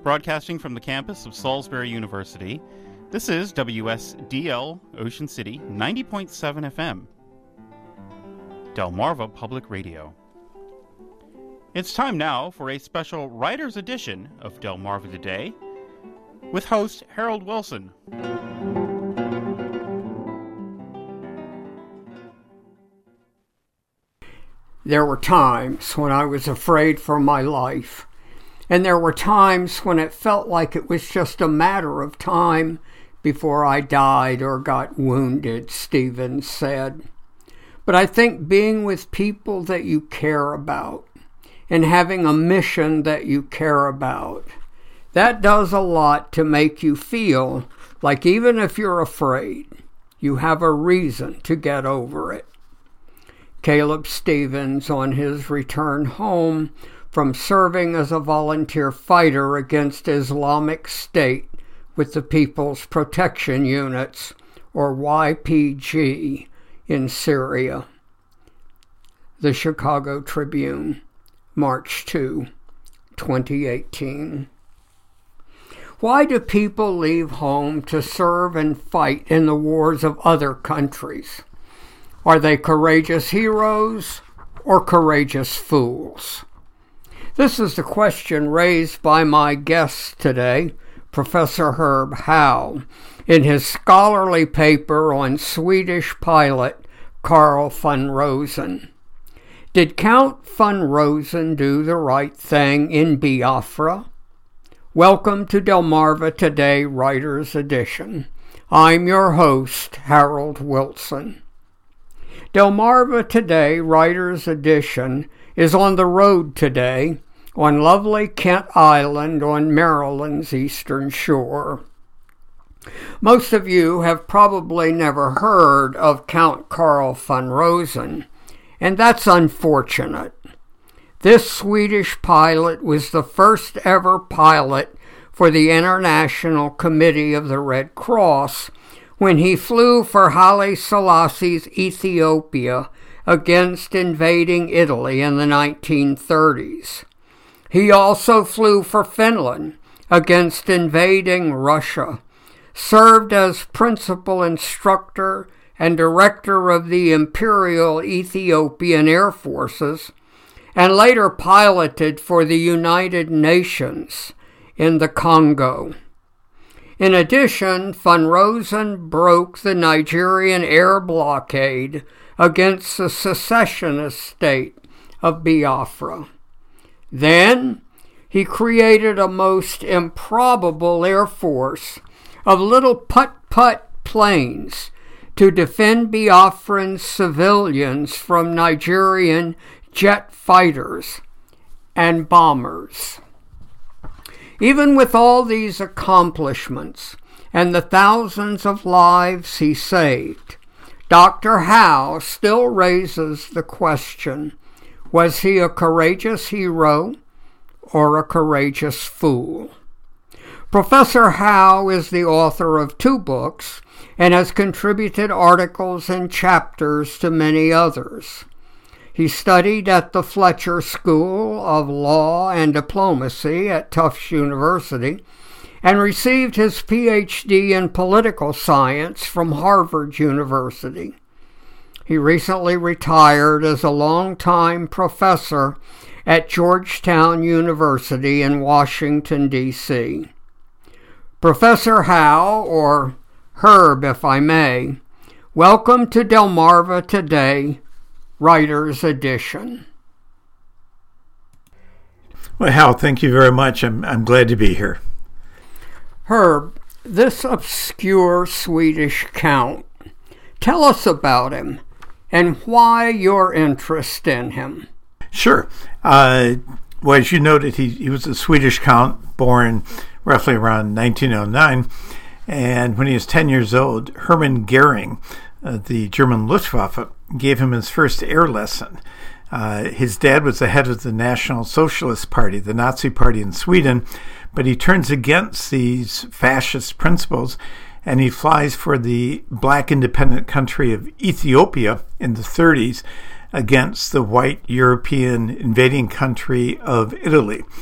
Broadcasting from the campus of Salisbury University, this is WSDL Ocean City 90.7 FM, Delmarva Public Radio. It's time now for a special writer's edition of Delmarva Today with host Harold Wilson. There were times when I was afraid for my life. And there were times when it felt like it was just a matter of time before I died or got wounded, Stevens said. But I think being with people that you care about and having a mission that you care about, that does a lot to make you feel like even if you're afraid, you have a reason to get over it. Caleb Stevens, on his return home from serving as a volunteer fighter against Islamic State with the People's Protection Units, or YPG, in Syria. The Chicago Tribune, March 2, 2018. Why do people leave home to serve and fight in the wars of other countries? Are they courageous heroes or courageous fools? This is the question raised by my guest today, Professor Herb Howe, in his scholarly paper on Swedish pilot Carl von Rosen. Did Count von Rosen do the right thing in Biafra? Welcome to Delmarva Today Writer's Edition. I'm your host, Harold Wilson. Delmarva Today Writer's Edition is on the road today on lovely Kent Island on Maryland's eastern shore. Most of you have probably never heard of Count Carl von Rosen, and that's unfortunate. This Swedish pilot was the first ever pilot for the International Committee of the Red Cross when he flew for Haile Selassie's Ethiopia against invading Italy in the 1930s. He also flew for Finland against invading Russia, served as principal instructor and director of the Imperial Ethiopian Air Forces, and later piloted for the United Nations in the Congo. In addition, von Rosen broke the Nigerian air blockade against the secessionist state of Biafra. Then, he created a most improbable air force of little putt-putt planes to defend Biafran civilians from Nigerian jet fighters and bombers. Even with all these accomplishments and the thousands of lives he saved, Dr. Howe still raises the question, was he a courageous hero or a courageous fool? Professor Howe is the author of 2 books and has contributed articles and chapters to many others. He studied at the Fletcher School of Law and Diplomacy at Tufts University and received his PhD in political science from Harvard University. He recently retired as a longtime professor at Georgetown University in Washington, D.C. Professor Howe, or Herb if I may, welcome to Delmarva Today, Writer's Edition. Well, Hal, thank you very much. I'm glad to be here. Herb, this obscure Swedish count, tell us about him and why your interest in him. Sure. Well, as you noted, he was a Swedish count born roughly around 1909. And when he was 10 years old, Hermann Goering, the German Luftwaffe, gave him his first air lesson. His dad was the head of the National Socialist Party, the Nazi Party in Sweden, but he turns against these fascist principles and he flies for the black independent country of Ethiopia in the 30s against the white European invading country of Italy.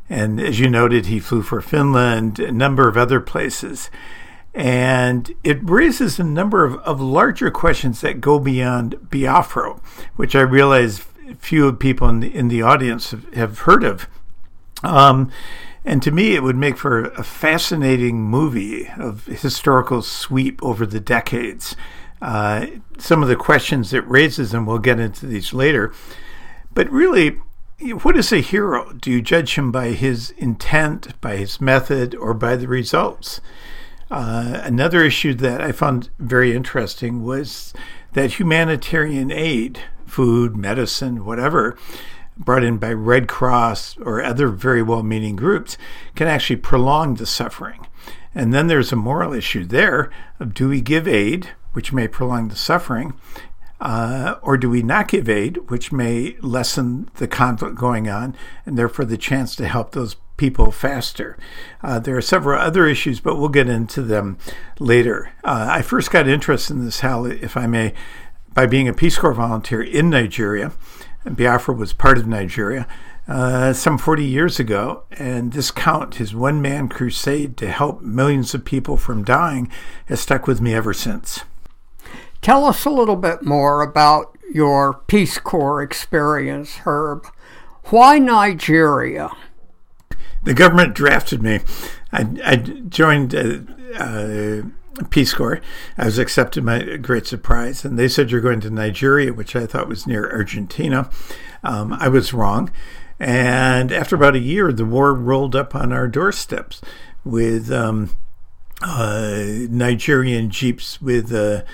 And as you noted, he flew for Finland, a number of other places. And it raises a number of larger questions that go beyond Biafra, which I realize few people in the audience have heard of. And to me, it would make for a fascinating movie of historical sweep over the decades. Some of the questions it raises, and we'll get into these later. But really, what is a hero? Do you judge him by his intent, by his method, or by the results? Another issue that I found very interesting was that humanitarian aid, food, medicine, whatever, brought in by Red Cross or other very well-meaning groups, can actually prolong the suffering. And then there's a moral issue there of, do we give aid, which may prolong the suffering, or do we not give aid, which may lessen the conflict going on, and therefore the chance to help those people faster. There are several other issues, but we'll get into them later. I first got interested in this, Hal, if I may, by being a Peace Corps volunteer in Nigeria. Biafra was part of Nigeria some 40 years ago, and this count, his one-man crusade to help millions of people from dying, has stuck with me ever since. Tell us a little bit more about your Peace Corps experience, Herb. Why Nigeria? The government drafted me. I joined Peace Corps. I was accepted, my great surprise, and they said, you're going to Nigeria, which I thought was near Argentina. I was wrong. And after about a year, the war rolled up on our doorsteps with Nigerian jeeps with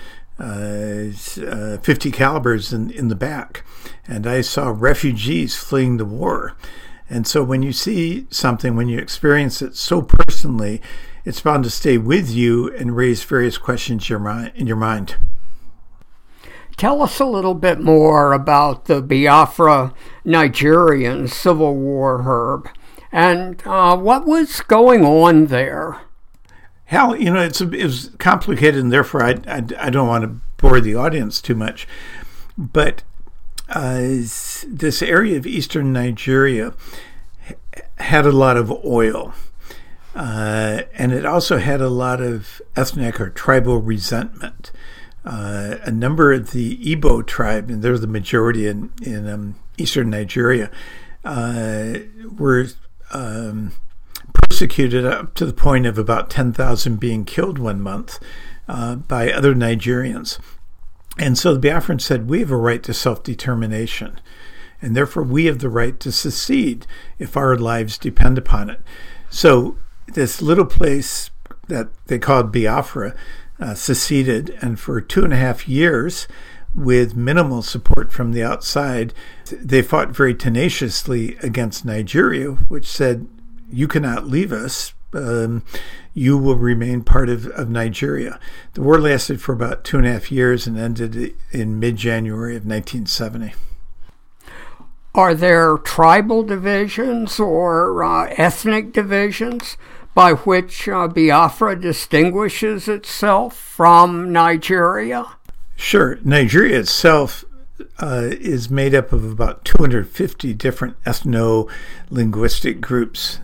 50 calibers in the back. And I saw refugees fleeing the war. And so when you see something, when you experience it so personally, it's bound to stay with you and raise various questions in your mind. Tell us a little bit more about the Biafra Nigerian Civil War, Herb, and what was going on there. Hal, it was complicated, and therefore I don't want to bore the audience too much. But this area of eastern Nigeria had a lot of oil. And it also had a lot of ethnic or tribal resentment. A number of the Igbo tribe, and they're the majority in eastern Nigeria, were persecuted up to the point of about 10,000 being killed one month by other Nigerians. And so the Biafrans said, we have a right to self-determination, and therefore we have the right to secede if our lives depend upon it. So this little place that they called Biafra seceded, and for 2.5 years, with minimal support from the outside, they fought very tenaciously against Nigeria, which said, you cannot leave us. You will remain part of Nigeria. The war lasted for about 2.5 years and ended in mid-January of 1970. Are there tribal divisions or ethnic divisions by which Biafra distinguishes itself from Nigeria? Sure. Nigeria itself is made up of about 250 different ethno-linguistic groups.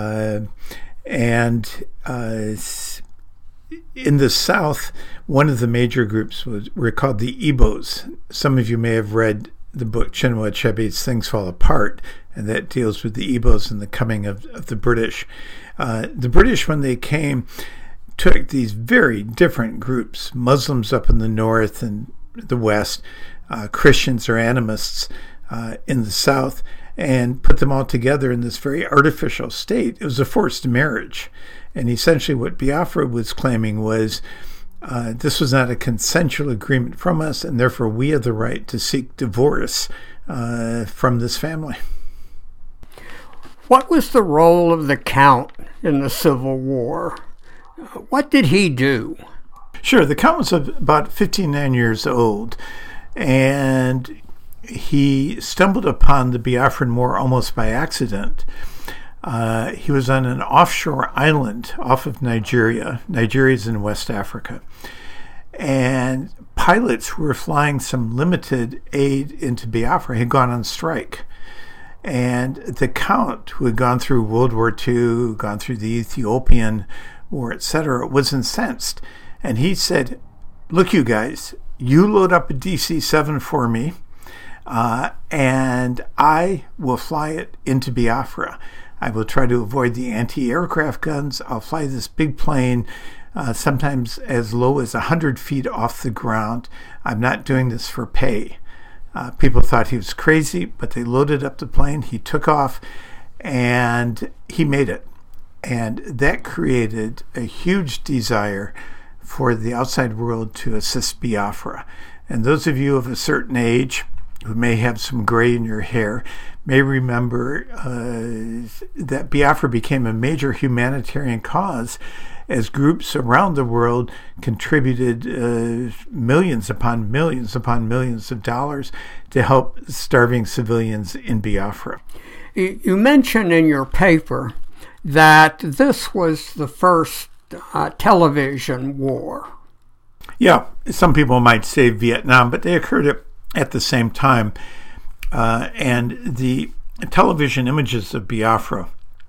And in the south, one of the major groups were called the Igbos. Some of you may have read the book Chinua Achebe's Things Fall Apart, and that deals with the Igbos and the coming of the British. The British, when they came, took these very different groups, Muslims up in the north and the west, Christians or animists in the south, and put them all together in this very artificial state. It was a forced marriage. And essentially what Biafra was claiming was this was not a consensual agreement from us, and therefore we have the right to seek divorce from this family. What was the role of the Count in the Civil War? What did he do? Sure. The Count was about 59 years old, and he stumbled upon the Biafran War almost by accident. He was on an offshore island off of Nigeria. Nigeria's in West Africa. And pilots who were flying some limited aid into Biafra had gone on strike. And the Count, who had gone through World War II, gone through the Ethiopian War, etc., was incensed. And he said, look, you guys, you load up a DC-7 for me, and I will fly it into Biafra. I will try to avoid the anti-aircraft guns. I'll fly this big plane, sometimes as low as 100 feet off the ground. I'm not doing this for pay. People thought he was crazy, but they loaded up the plane. He took off, and he made it. And that created a huge desire for the outside world to assist Biafra. And those of you of a certain age who may have some gray in your hair may remember that Biafra became a major humanitarian cause as groups around the world contributed millions upon millions upon millions of dollars to help starving civilians in Biafra. You mentioned in your paper that this was the first television war. Yeah, some people might say Vietnam, but they occurred at the same time. And the television images of Biafra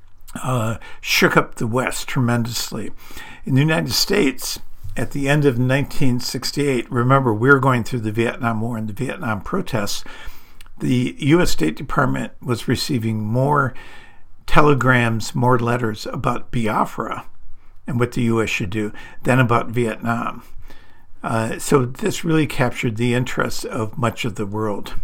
shook up the West tremendously. In the United States, at the end of 1968, remember, we were going through the Vietnam War and the Vietnam protests, the U.S. State Department was receiving more telegrams, more letters about Biafra and what the U.S. should do than about Vietnam. So this really captured the interest of much of the world.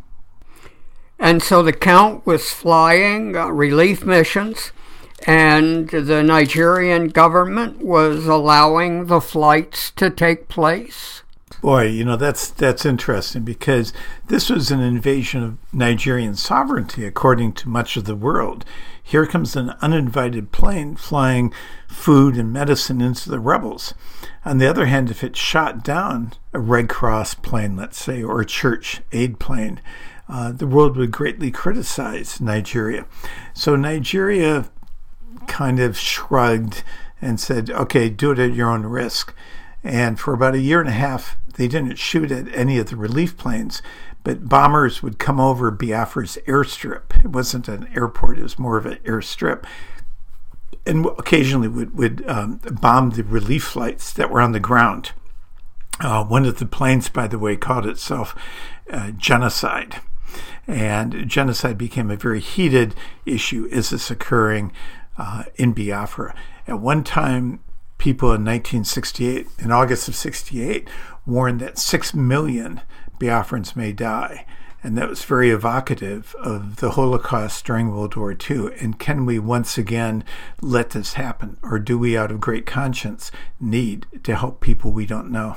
And so the Count was flying relief missions, and the Nigerian government was allowing the flights to take place. Boy, that's interesting, because this was an invasion of Nigerian sovereignty, according to much of the world. Here comes an uninvited plane flying food and medicine into the rebels. On the other hand, if it shot down a Red Cross plane, let's say, or a church aid plane, the world would greatly criticize Nigeria. So Nigeria kind of shrugged and said, okay, do it at your own risk. And for about a year and a half, they didn't shoot at any of the relief planes, but bombers would come over Biafra's airstrip. It wasn't an airport, it was more of an airstrip, and occasionally would bomb the relief flights that were on the ground. One of the planes, by the way, called itself genocide. And genocide became a very heated issue. Is this occurring in Biafra? At one time, people in 1968, in August of 68, warned that 6 million Biafrans may die. And that was very evocative of the Holocaust during World War II. And can we once again let this happen? Or do we, out of great conscience, need to help people we don't know?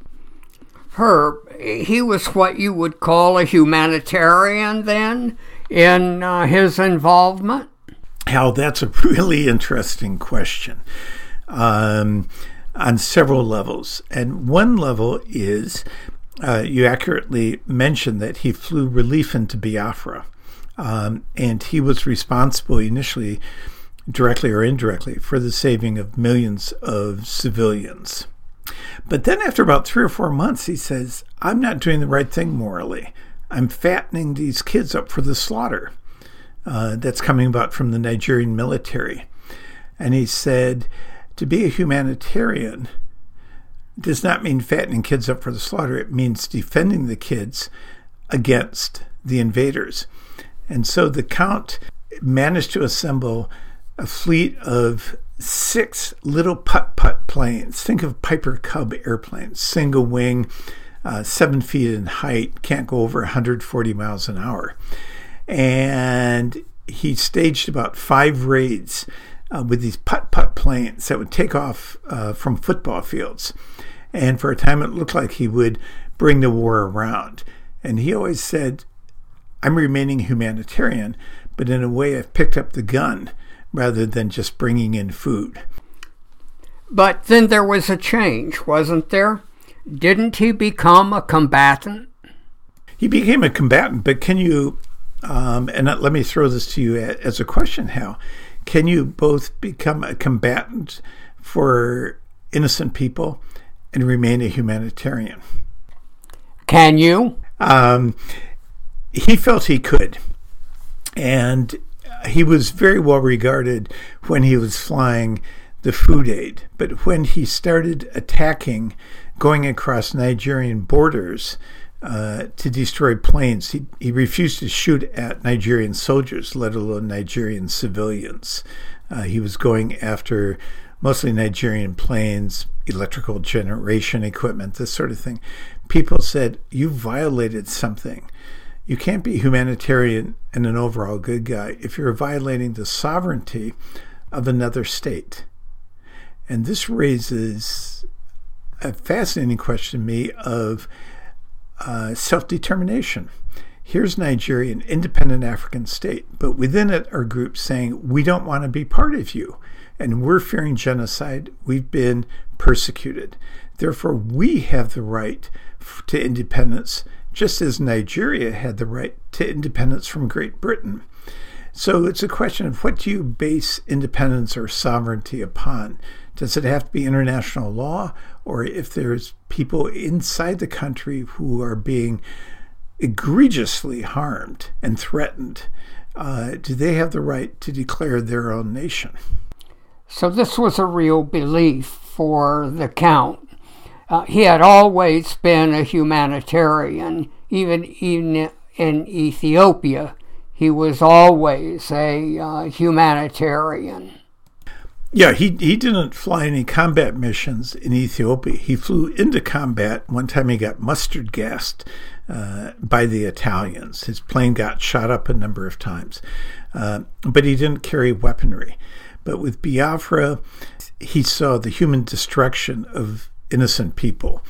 Herb, he was what you would call a humanitarian then in his involvement? Hal, that's a really interesting question on several levels. And one level is, you accurately mentioned that he flew relief into Biafra. And he was responsible initially, directly or indirectly, for the saving of millions of civilians. But then after about 3 or 4 months, he says, I'm not doing the right thing morally. I'm fattening these kids up for the slaughter that's coming about from the Nigerian military. And he said, to be a humanitarian does not mean fattening kids up for the slaughter. It means defending the kids against the invaders. And so the Count managed to assemble a fleet of 6 little putt-putt planes. Think of Piper Cub airplanes, single wing, 7 feet in height, can't go over 140 miles an hour. And he staged about 5 raids with these putt-putt planes that would take off from football fields. And for a time, it looked like he would bring the war around. And he always said, I'm remaining humanitarian, but in a way I've picked up the gun rather than just bringing in food. But then there was a change, wasn't there? Didn't he become a combatant? He became a combatant, but can you, and let me throw this to you as a question, Hal, can you both become a combatant for innocent people and remain a humanitarian? Can you? He felt he could. And he was very well regarded when he was flying the food aid. But when he started attacking, going across Nigerian borders to destroy planes, he refused to shoot at Nigerian soldiers, let alone Nigerian civilians. He was going after mostly Nigerian planes, electrical generation equipment, this sort of thing. People said, you violated something. You can't be humanitarian and an overall good guy if you're violating the sovereignty of another state. And this raises a fascinating question to me of self-determination. Here's Nigeria, an independent African state, but within it are groups saying, we don't want to be part of you, and we're fearing genocide. We've been persecuted. Therefore, we have the right to independence, just as Nigeria had the right to independence from Great Britain. So it's a question of, what do you base independence or sovereignty upon? Does it have to be international law? Or if there's people inside the country who are being egregiously harmed and threatened, do they have the right to declare their own nation? So this was a real belief for the Count. He had always been a humanitarian. Even in Ethiopia, he was always a humanitarian. Yeah, he didn't fly any combat missions in Ethiopia. He flew into combat. One time he got mustard gassed by the Italians. His plane got shot up a number of times. But he didn't carry weaponry. But with Biafra, he saw the human destruction of innocent people.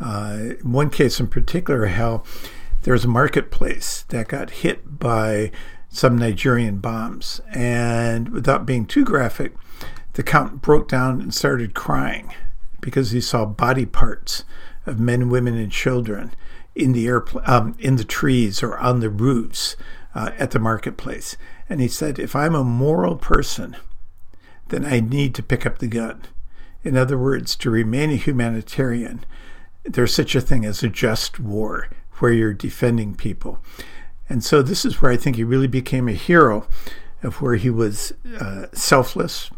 One case in particular, how there was a marketplace that got hit by some Nigerian bombs. And without being too graphic, the Count broke down and started crying because he saw body parts of men, women, and children in the in the trees or on the roofs at the marketplace. And he said, if I'm a moral person, then I need to pick up the gun. In other words, to remain a humanitarian, there's such a thing as a just war where you're defending people. And so this is where I think he really became a hero, of where he was selfless.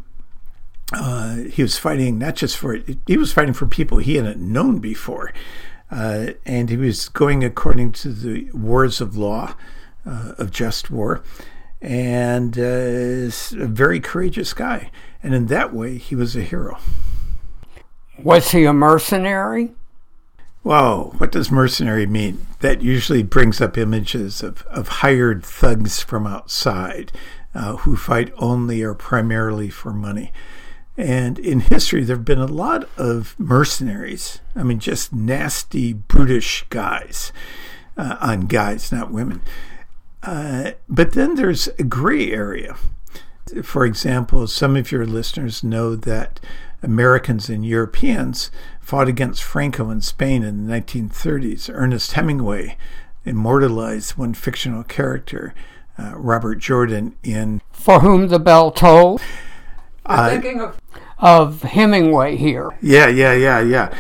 He was fighting he was fighting for people he hadn't known before. And he was going according to the wars of law, of just war. And a very courageous guy. And in that way, he was a hero. Was he a mercenary? Whoa, what does mercenary mean? That usually brings up images of hired thugs from outside who fight only or primarily for money. And in history, there have been a lot of mercenaries. I mean, just nasty, brutish guys on guys, not women. But then there's a gray area. For example, some of your listeners know that Americans and Europeans fought against Franco in Spain in the 1930s. Ernest Hemingway immortalized one fictional character, Robert Jordan, in For Whom the Bell Tolls. We're thinking of Hemingway here. Yeah.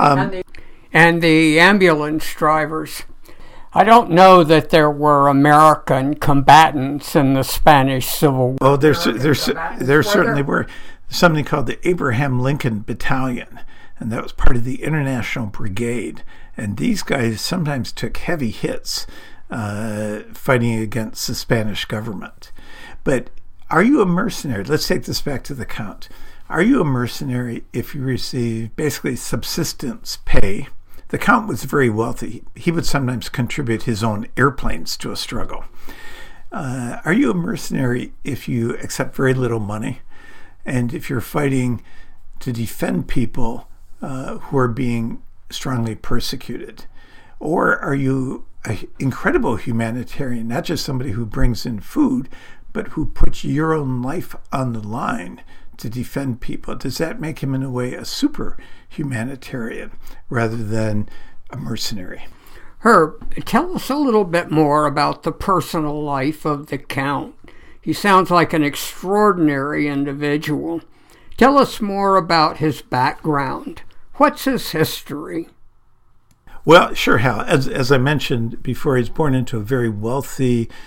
And the ambulance drivers. I don't know that there were American combatants in the Spanish Civil War. Oh, there certainly were. Something called the Abraham Lincoln Battalion, and that was part of the International Brigade. And these guys sometimes took heavy hits fighting against the Spanish government. But are you a mercenary? Let's take this back to the Count. Are you a mercenary if you receive basically subsistence pay? The Count was very wealthy. He would sometimes contribute his own airplanes to a struggle. Are you a mercenary if you accept very little money? And if you're fighting to defend people who are being strongly persecuted? Or are you an incredible humanitarian, not just somebody who brings in food, but who puts your own life on the line to defend people? Does that make him, in a way, a super humanitarian rather than a mercenary? Herb, tell us a little bit more about the personal life of the Count. He sounds like an extraordinary individual. Tell us more about his background. What's his history? Well, sure, Hal. As I mentioned before, he was born into a very wealthy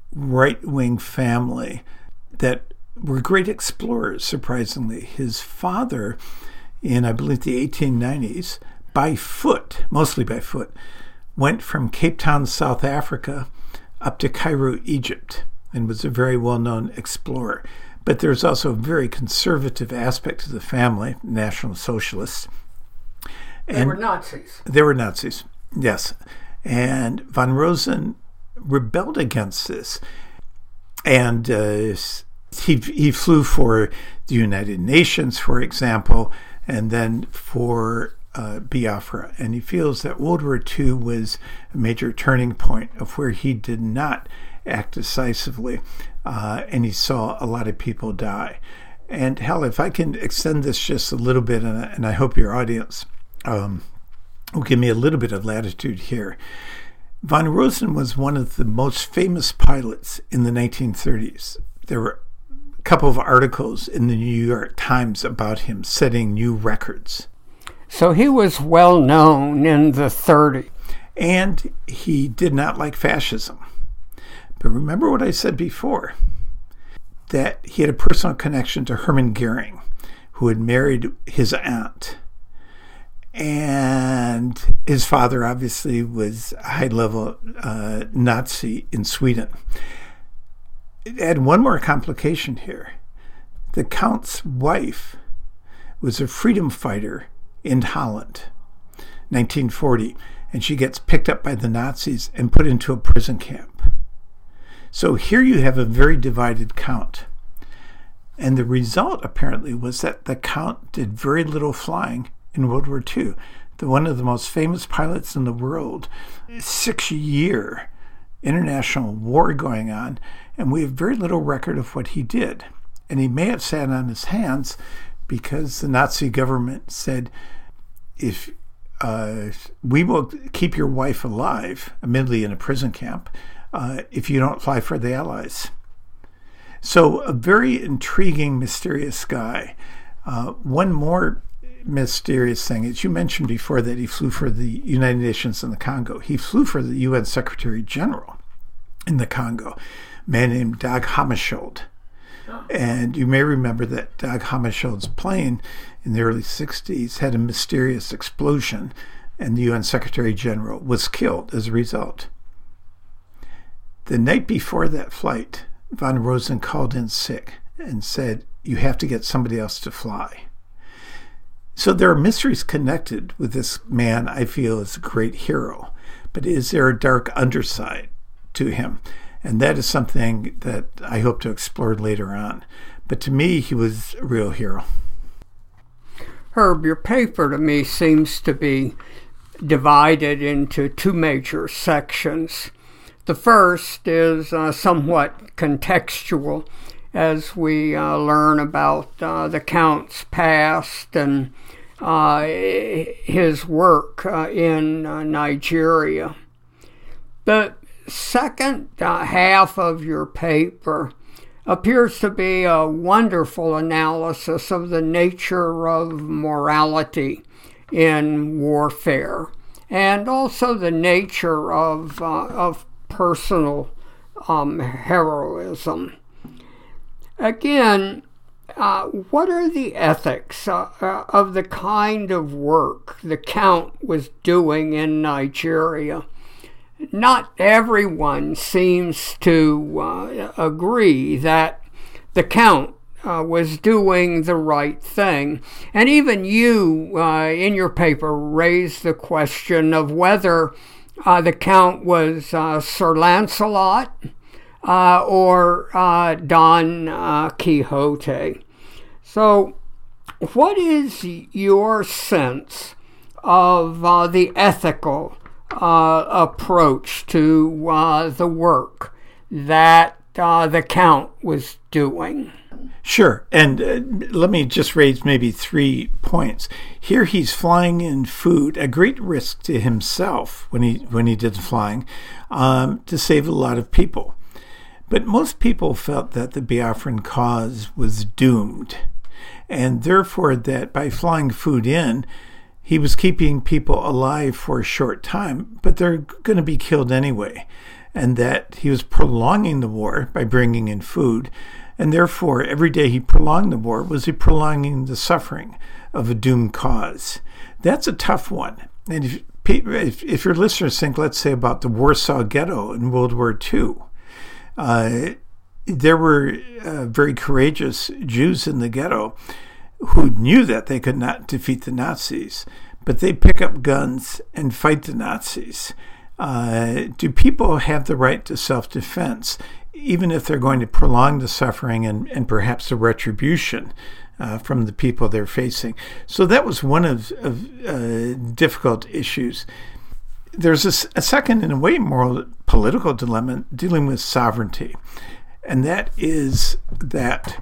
right-wing family that were great explorers, surprisingly. His father, in, I believe, the 1890s, by foot, mostly by foot, went from Cape Town, South Africa, up to Cairo, Egypt, and was a very well-known explorer. But there's also a very conservative aspect to the family, National Socialists. They were Nazis. They were Nazis, yes. And von Rosen rebelled against this. And he flew for the United Nations, for example, and then for Biafra. And he feels that World War II was a major turning point of where he did not act decisively, and he saw a lot of people die. And hell, if I can extend this just a little bit, and I hope your audience will give me a little bit of latitude here. Von Rosen was one of the most famous pilots in the 1930s. There were a couple of articles in the New York Times about him setting new records. So he was well known in the 30s. And he did not like fascism. But remember what I said before, that he had a personal connection to Hermann Goering, who had married his aunt. And his father obviously was a high-level Nazi in Sweden. Add one more complication here. The Count's wife was a freedom fighter in Holland, 1940, and she gets picked up by the Nazis and put into a prison camp. So here you have a very divided Count. And the result, apparently, was that the Count did very little flying in World War II. One of the most famous pilots in the world, 6-year international war going on, and we have very little record of what he did. And he may have sat on his hands because the Nazi government said, if we will keep your wife alive, admittedly in a prison camp, if you don't fly for the Allies. So a very intriguing, mysterious guy. One more mysterious thing is, you mentioned before that he flew for the United Nations in the Congo. He flew for the UN Secretary General in the Congo, a man named Dag Hammarskjöld. And you may remember that Dag Hammarskjöld's plane in the early 60s had a mysterious explosion, and the UN Secretary General was killed as a result. The night before that flight, von Rosen called in sick and said, you have to get somebody else to fly. So there are mysteries connected with this man I feel is a great hero. But is there a dark underside to him? And that is something that I hope to explore later on. But to me, he was a real hero. Herb, your paper to me seems to be divided into two major sections. The first is somewhat contextual as we learn about the Count's past and his work in Nigeria. The second half of your paper appears to be a wonderful analysis of the nature of morality in warfare, and also the nature of personal heroism. Again, what are the ethics of the kind of work the Count was doing in Nigeria? Not everyone seems to agree that the Count was doing the right thing. And even you, in your paper, raised the question of whether the Count was Sir Lancelot or Don Quixote. So what is your sense of the ethical approach to the work that the Count was doing? Sure. And let me just raise maybe 3 points. Here he's flying in food, a great risk to himself when he did the flying, to save a lot of people. But most people felt that the Biafran cause was doomed, and therefore that by flying food in, he was keeping people alive for a short time, but they're going to be killed anyway. and that he was prolonging the war by bringing in food, and therefore every day he prolonged the war was he prolonging the suffering of a doomed cause. That's a tough one. And if your listeners think, let's say, about the Warsaw Ghetto in World War II, there were very courageous Jews in the ghetto who knew that they could not defeat the Nazis, but they pick up guns and fight the Nazis. Do people have the right to self-defense, even if they're going to prolong the suffering and perhaps the retribution from the people they're facing? So that was one of difficult issues. There's a second, in a way, more political dilemma dealing with sovereignty, and that is that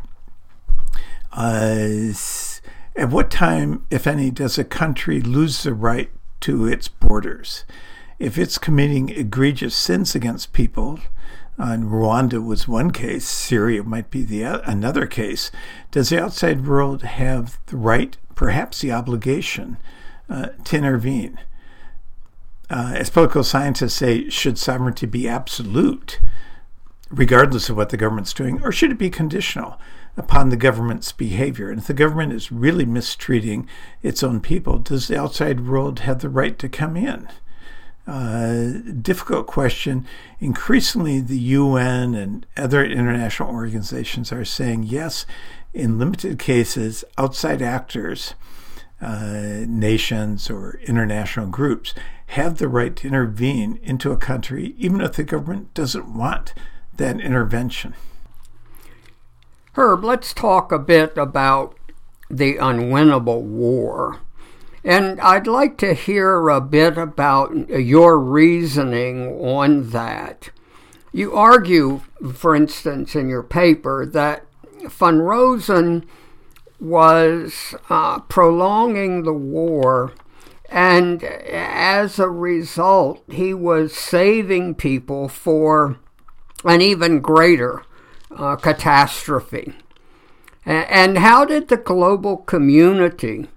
at what time, if any, does a country lose the right to its borders? If it's committing egregious sins against people, and Rwanda was one case, Syria might be another case, does the outside world have the right, perhaps the obligation, to intervene? As political scientists say, should sovereignty be absolute, regardless of what the government's doing, or should it be conditional upon the government's behavior? And if the government is really mistreating its own people, does the outside world have the right to come in? Difficult question. Increasingly, the UN and other international organizations are saying, yes, in limited cases, outside actors, nations or international groups, have the right to intervene into a country, even if the government doesn't want that intervention. Herb, let's talk a bit about the unwinnable war. And I'd like to hear a bit about your reasoning on that. You argue, for instance, in your paper, that Van Rosen was prolonging the war, and as a result, he was saving people for an even greater catastrophe. And how did the global community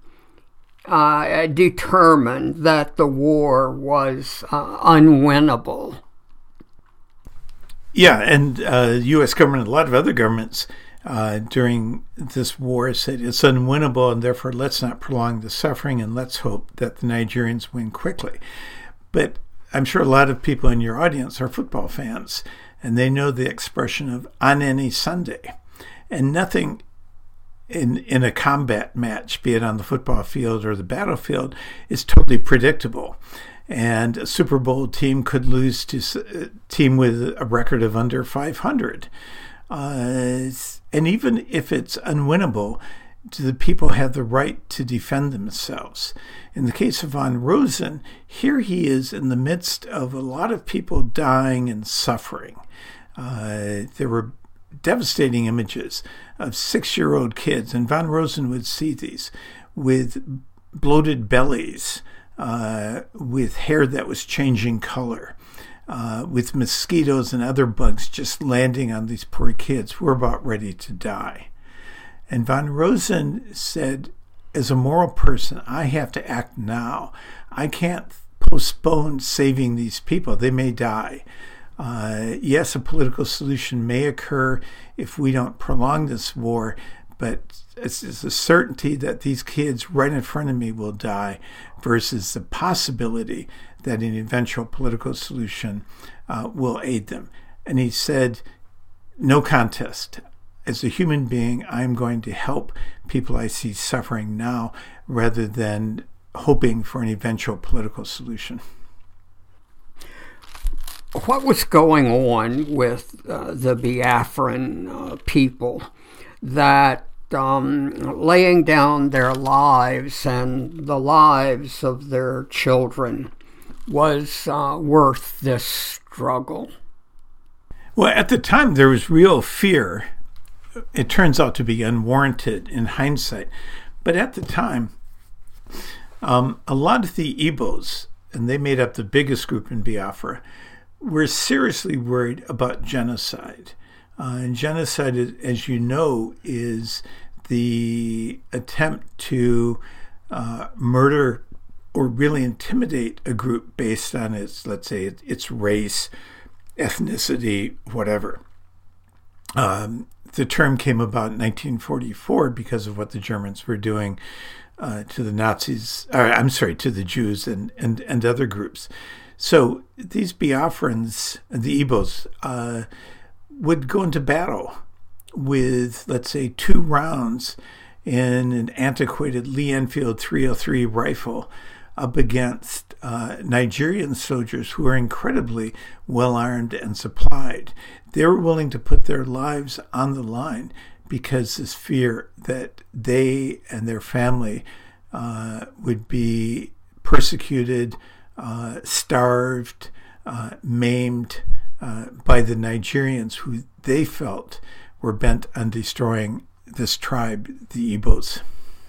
determine that the war was unwinnable? Yeah, and the U.S. government and a lot of other governments during this war said it's unwinnable, and therefore let's not prolong the suffering, and let's hope that the Nigerians win quickly. But I'm sure a lot of people in your audience are football fans, and they know the expression of "on any Sunday," and nothing in a combat match, be it on the football field or the battlefield, is totally predictable. And a Super Bowl team could lose to a team with a record of under 500. And even if it's unwinnable, do the people have the right to defend themselves? In the case of Van Rosen, here he is in the midst of a lot of people dying and suffering. There were devastating images of 6-year-old kids, and Van Rosen would see these, with bloated bellies, with hair that was changing color, with mosquitoes and other bugs just landing on these poor kids who were about ready to die. And Van Rosen said, as a moral person, I have to act now. I can't postpone saving these people. They may die. Yes, a political solution may occur if we don't prolong this war, but it's a certainty that these kids right in front of me will die versus the possibility that an eventual political solution will aid them. And he said, no contest. As a human being, I'm going to help people I see suffering now rather than hoping for an eventual political solution. What was going on with the Biafran people that laying down their lives and the lives of their children was worth this struggle? Well, at the time, there was real fear. It turns out to be unwarranted in hindsight. But at the time, a lot of the Igbos, and they made up the biggest group in Biafra, were seriously worried about genocide. And genocide, as you know, is the attempt to murder or really intimidate a group based on its, let's say, its race, ethnicity, whatever. The term came about in 1944 because of what the Germans were doing to the Nazis, to the Jews and other groups. So these Biafrans, the Igbos, would go into battle with, let's say, 2 rounds in an antiquated Lee Enfield 303 rifle up against Nigerian soldiers who are incredibly well-armed and supplied. They were willing to put their lives on the line because this fear that they and their family would be persecuted, starved, maimed by the Nigerians who they felt were bent on destroying this tribe, the Igbos.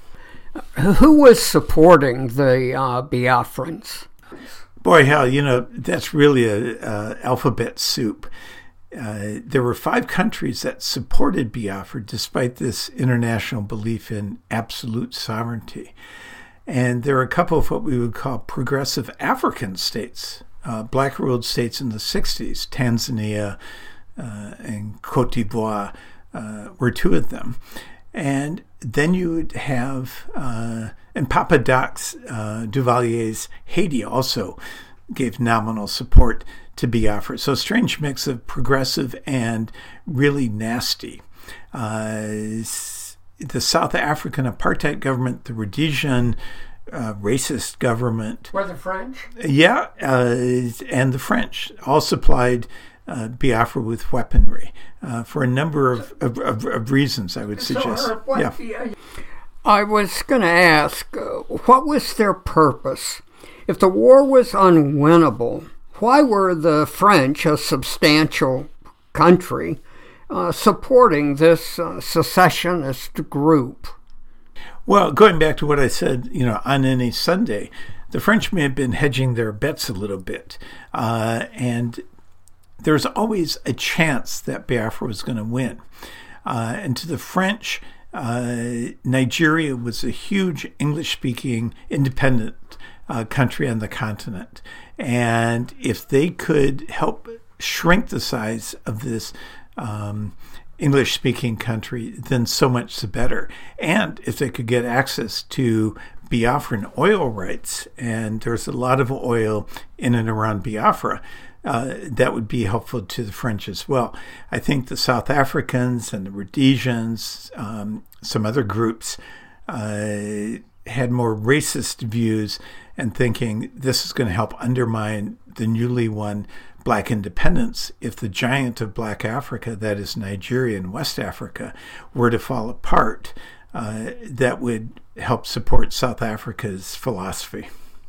Who was supporting the Biafrans? Boy, hell, that's really a alphabet soup. There were 5 countries that supported Biafra despite this international belief in absolute sovereignty. And there are a couple of what we would call progressive African states, black-ruled states in the 60s, Tanzania and Cote d'Ivoire were 2 of them. And then you would have, and Papa Doc Duvalier's Haiti also gave nominal support to Biafra. So a strange mix of progressive and really nasty. The South African apartheid government, the Rhodesian racist government. Were the French? Yeah, and the French all supplied Biafra with weaponry for a number of reasons, I would suggest. I was going to ask, what was their purpose? If the war was unwinnable, why were the French, a substantial country, supporting this secessionist group? Well, going back to what I said, on any Sunday, the French may have been hedging their bets a little bit. And there's always a chance that Biafra was going to win. And to the French, Nigeria was a huge English-speaking independent country on the continent. And if they could help shrink the size of this English-speaking country, then so much the better. And if they could get access to Biafran oil rights, and there's a lot of oil in and around Biafra, that would be helpful to the French as well. I think the South Africans and the Rhodesians, some other groups, had more racist views and thinking this is going to help undermine the newly won black independence if the giant of black Africa, that is Nigeria and West Africa, were to fall apart. That would help support South Africa's philosophy.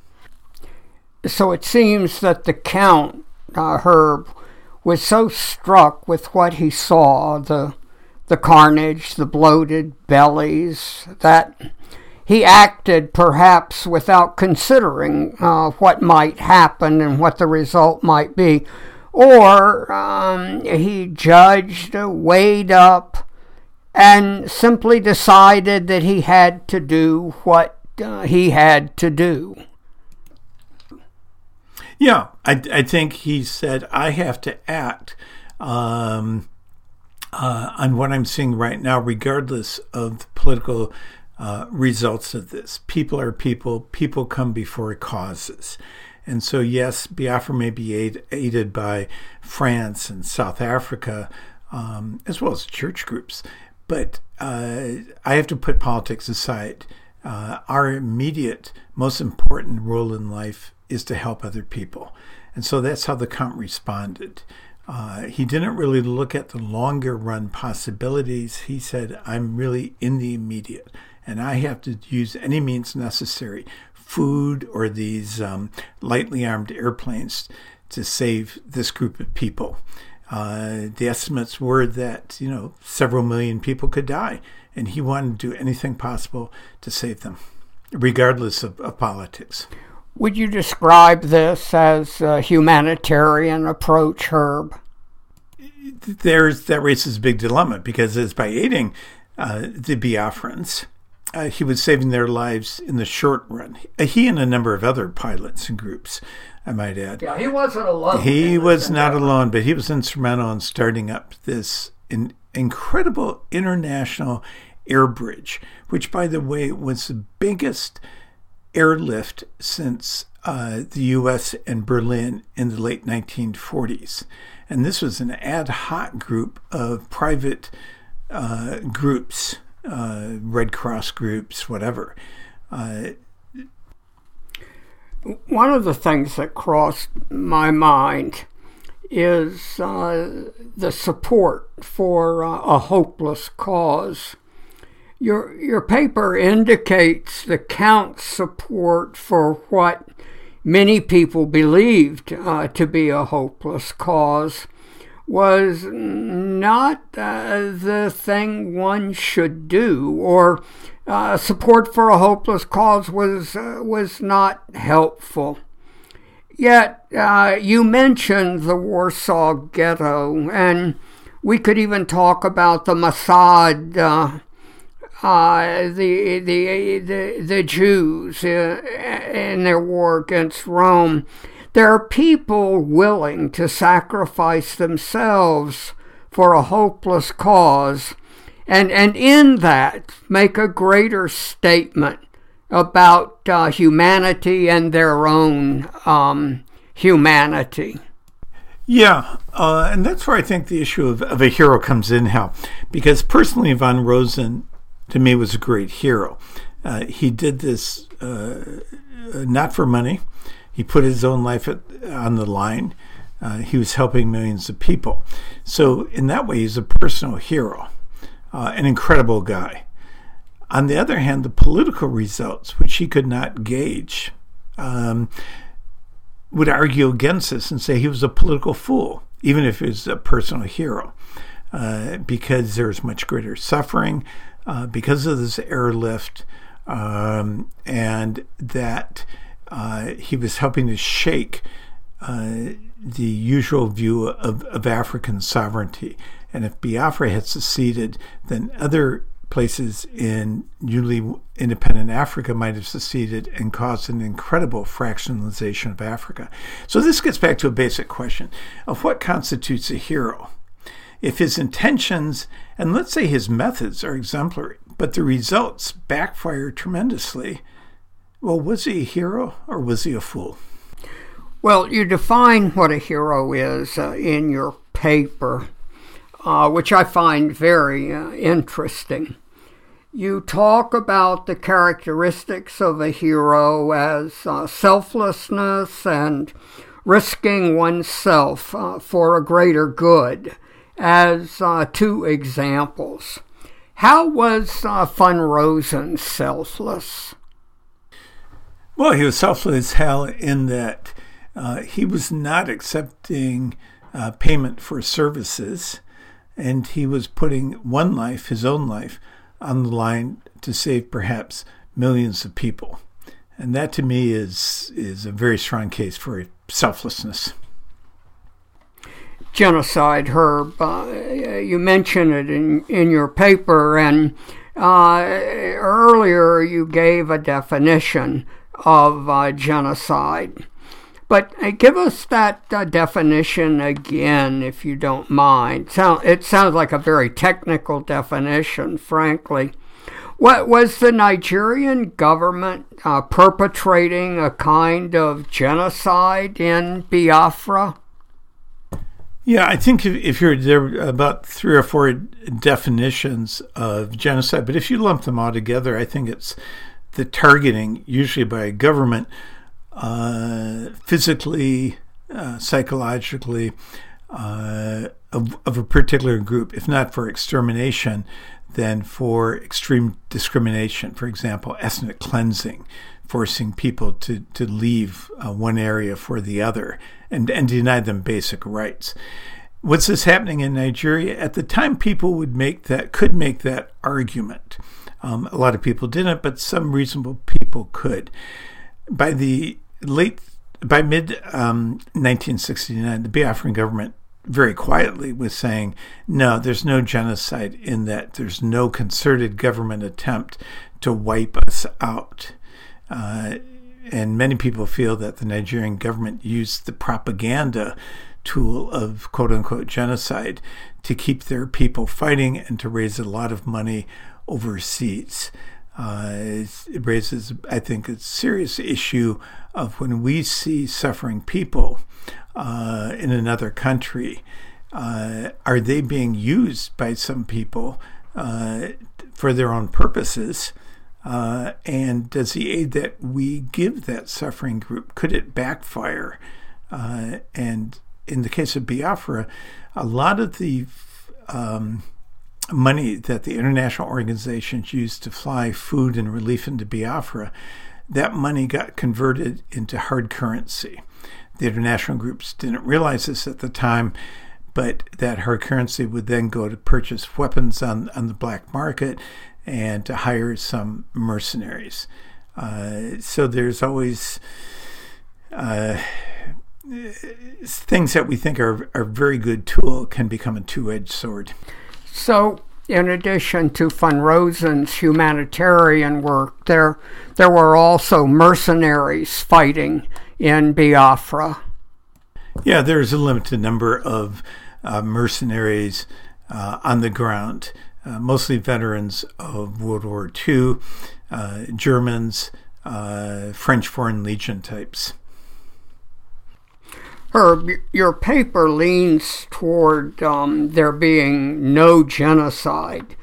So it seems that the Count, Herb, was so struck with what he saw, the carnage, the bloated bellies, that he acted perhaps without considering what might happen and what the result might be. Or he judged, weighed up, and simply decided that he had to do what he had to do. Yeah, I think he said, I have to act on what I'm seeing right now, regardless of the political results of this. People are people. People come before causes. And so, yes, Biafra may be aided by France and South Africa, as well as church groups. But I have to put politics aside. Our immediate, most important role in life is to help other people. And so that's how the Count responded. He didn't really look at the longer run possibilities. He said, I'm really in the immediate, and I have to use any means necessary, food or these lightly armed airplanes, to save this group of people. The estimates were that, several million people could die, and he wanted to do anything possible to save them, regardless of politics. Would you describe this as a humanitarian approach, Herb? That raises a big dilemma, because it's by aiding the Biafrans he was saving their lives in the short run. He and a number of other pilots and groups, I might add. Yeah, he wasn't alone. He was not alone, but he was instrumental in starting up this incredible international air bridge, which, by the way, was the biggest airlift since the U.S. and Berlin in the late 1940s. And this was an ad hoc group of private groups, Red Cross groups, whatever. One of the things that crossed my mind is the support for a hopeless cause. Your paper indicates the Count's support for what many people believed to be a hopeless cause was not the thing one should do, or support for a hopeless cause was not helpful. Yet you mentioned the Warsaw Ghetto, and we could even talk about the Mossad, the Jews in their war against Rome. There are people willing to sacrifice themselves for a hopeless cause, and in that make a greater statement about humanity and their own humanity. Yeah, and that's where I think the issue of a hero comes in, Hal. Because personally, von Rosen, to me, was a great hero. He did this not for money. He put his own life on the line. He was helping millions of people. So in that way, he's a personal hero, an incredible guy. On the other hand, the political results, which he could not gauge, would argue against this and say he was a political fool, even if he was a personal hero, because there was much greater suffering because of this airlift, and that he was helping to shake the usual view of African sovereignty. And if Biafra had seceded, then other places in newly independent Africa might have seceded and caused an incredible fractionalization of Africa. So this gets back to a basic question of what constitutes a hero. If his intentions, and let's say his methods, are exemplary, but the results backfire tremendously, well, was he a hero or was he a fool? Well, you define what a hero is in your paper, which I find very interesting. You talk about the characteristics of a hero as selflessness and risking oneself for a greater good as two examples. How was von Rosen selfless? Well, he was selfless, Hal, in that he was not accepting payment for services, and he was putting one life, his own life, on the line to save perhaps millions of people. And that, to me, is a very strong case for selflessness. Genocide, Herb. You mentioned it in your paper, and earlier you gave a definition of genocide. But give us that definition again, if you don't mind. It sounds like a very technical definition, frankly. What was the Nigerian government perpetrating a kind of genocide in Biafra? Yeah, I think if you're there are about 3 or 4 definitions of genocide, but if you lump them all together, I think it's the targeting, usually by a government, physically, psychologically, of a particular group, if not for extermination, then for extreme discrimination. For example, ethnic cleansing, forcing people to leave one area for the other and deny them basic rights. What's this happening in Nigeria? At the time, people could make that argument. A lot of people didn't, but some reasonable people could. By mid 1969, the Biafran government very quietly with saying, no, there's no genocide in that. There's no concerted government attempt to wipe us out. And many people feel that the Nigerian government used the propaganda tool of quote-unquote genocide to keep their people fighting and to raise a lot of money overseas. It raises, I think, a serious issue of when we see suffering people in another country, are they being used by some people for their own purposes? And does the aid that we give that suffering group, could it backfire? And in the case of Biafra, a lot of the money that the international organizations used to fly food and relief into Biafra, that money got converted into hard currency. The international groups didn't realize this at the time, but that hard currency would then go to purchase weapons on the black market and to hire some mercenaries. So there's always things that we think are a very good tool can become a two-edged sword. So, in addition to Van Rosen's humanitarian work, there were also mercenaries fighting in Biafra. Yeah, there's a limited number of mercenaries on the ground, mostly veterans of World War II, Germans, French Foreign Legion types. Herb, your paper leans toward there being no genocide.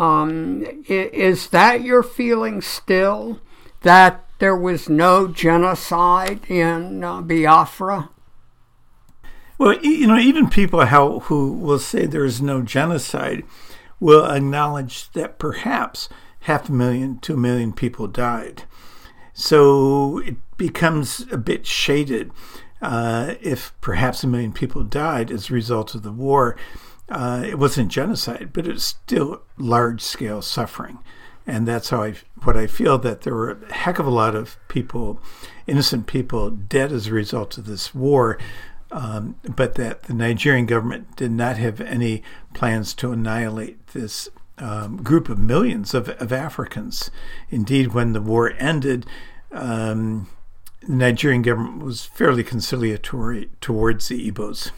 Is that your feeling still, that there was no genocide in Biafra? Well, even people who will say there is no genocide will acknowledge that perhaps 500,000 to 1 million people died. So it becomes a bit shaded. If perhaps 1 million people died as a result of the war, it wasn't genocide, but it's still large-scale suffering. And that's what I feel, that there were a heck of a lot of people, innocent people, dead as a result of this war, but that the Nigerian government did not have any plans to annihilate this group of millions of Africans. Indeed, when the war ended, the Nigerian government was fairly conciliatory towards the Igbos.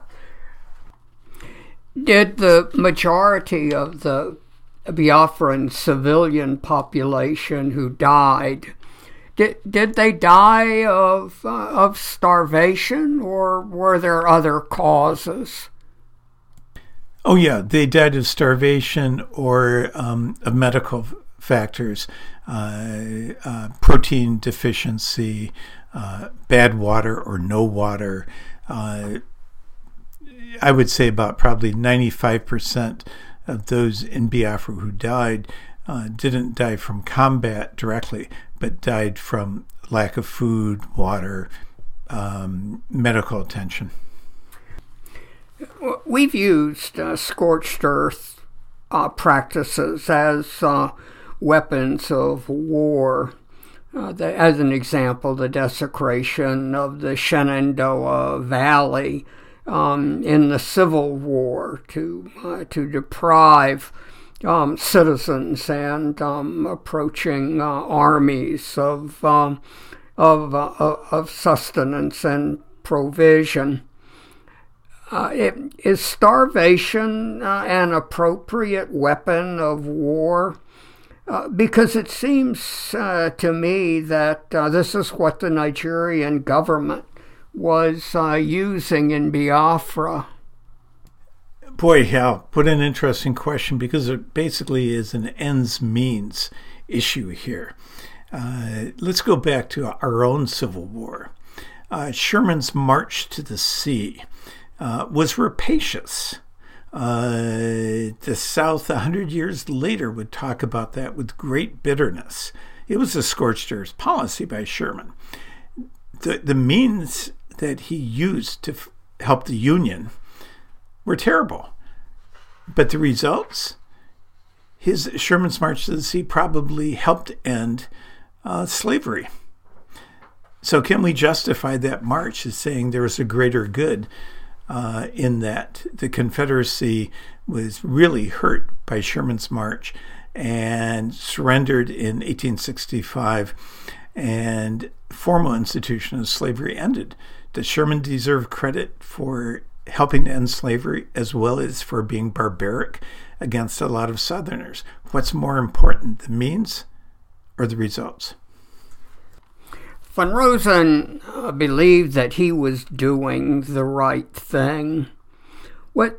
Did the majority of the Biafran civilian population who died, did they die of starvation, or were there other causes? Oh yeah, they died of starvation or of medical factors, protein deficiency, bad water or no water. I would say about probably 95% of those in Biafra who died didn't die from combat directly, but died from lack of food, water, medical attention. We've used scorched earth practices as weapons of war. As an example, the desecration of the Shenandoah Valley in the Civil War to deprive citizens and approaching armies of sustenance and provision. Is starvation an appropriate weapon of war? Because it seems to me that this is what the Nigerian government was using in Biafra. Boy, Hal, what an interesting question, because it basically is an ends means issue here. Let's go back to our own Civil War. Sherman's march to the sea was rapacious. The South, 100 years later, would talk about that with great bitterness. It was a scorched earth policy by Sherman. The means that he used to help the Union were terrible. But the results, Sherman's march to the sea probably helped end slavery. So can we justify that march as saying there was a greater good in that the Confederacy was really hurt by Sherman's march and surrendered in 1865, and formal institution of slavery ended. Does Sherman deserve credit for helping to end slavery as well as for being barbaric against a lot of Southerners? What's more important, the means or the results? Van Rosen believed that he was doing the right thing. What